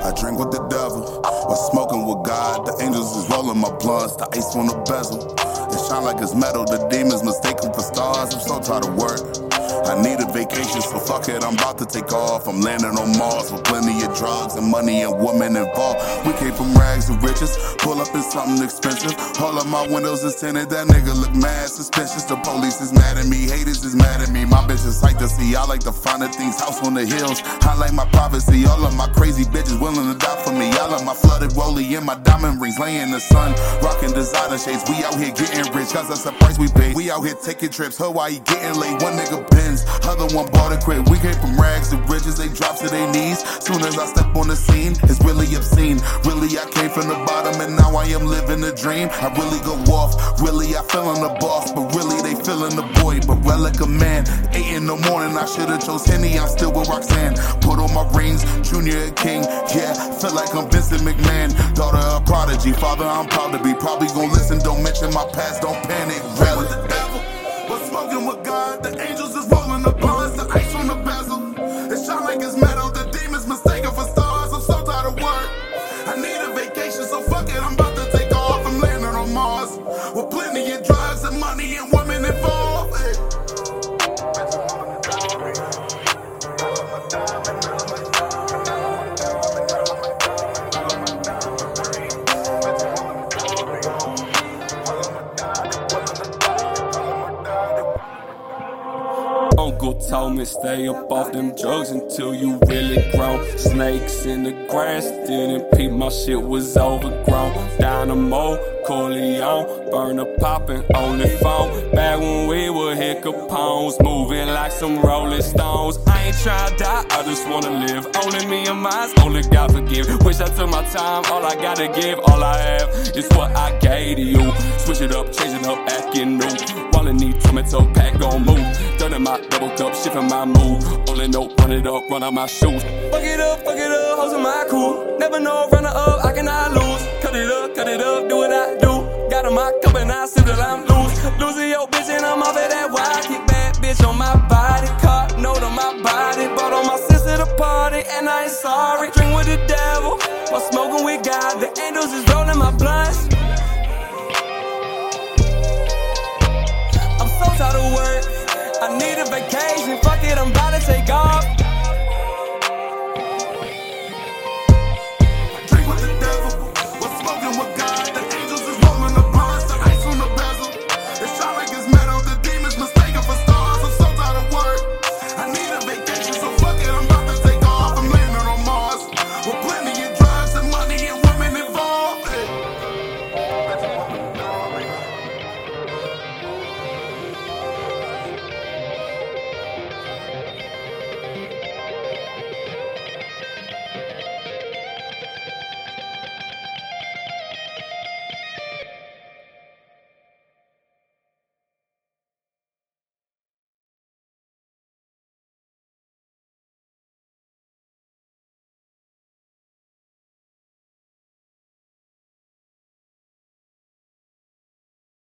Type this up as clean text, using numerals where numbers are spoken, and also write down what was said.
I drink with the devil, or smoking with God. The angels is rolling my blunts, the ice on the bezel. It shine like it's metal, the demons mistake them for stars. I'm so tired of work, I need a vacation, so fuck it, I'm about to take off. I'm landing on Mars with plenty of drugs and money and women involved. We came from rags to riches, pull up in something expensive. All of my windows is tinted, that nigga look mad suspicious. The police is mad at me, haters is mad at me. My bitch is like to see, I like to find the things, house on the hills. I like my privacy, all of my crazy bitches willing to die for me. I love my flooded rollie and my diamond rings, laying in the sun, rocking designer shades. We out here getting rich, cause that's the price we pay. We out here taking trips, Hawaii getting late. One nigga Benz, other one bought a crib. We came from rags to riches, they drop to their knees. Soon as I step on the scene, it's really obscene. Really, I came from the bottom and now I am living the dream. I really go off, really I feelin' the boss, but really they feelin' the boy. But relic a man, 8 in the morning, I should've chose Henny, I'm still with Roxanne. Put on my rings, Junior and King, yeah, feel like I'm Vincent McMahon. Daughter of prodigy, father I'm proud to be. Probably gon' listen, don't mention my past, don't panic. Relic the devil, but smoking with God, the angels is rolling the blunts, the ice on the bezel. It shine like it's metal, the demons mistaken for stars. I'm so tired of work, I need a vacation, so fuck it, I'm about to take off. I'm landing on Mars with plenty of drugs and money and women involved. Hey. Uncle told me stay up off them drugs until you really grown. Snakes in the grass, didn't peep, my shit was overgrown. Dynamo, Corleone, burner poppin', only phone. Back when we would hit Capone's, moving like some Rolling Stones. I ain't tryna die, I just wanna live. Only me and mine, only God forgive. Wish I took my time, all I gotta give, all I have is what I gave to you. Switch it up, change it up, acting new. Wallet need tomato pack gon' move. Done in my double cup, shifting my mood. Only know, run it up, run out my shoes. Fuck it up, hoes in my cool. Never know, runner up, I cannot lose. Cut it up, do what I do. Got in my cup and I see that I'm loose. Losing your bitch and I'm off of that wild. Kick bad bitch on my body. Caught note on my body. Brought on my sis to the party and I ain't sorry. Drink with the devil, while smoking with God. The angels is rolling my blunts. I'm so tired of work, I need a vacation. Fuck it, I'm about to take off.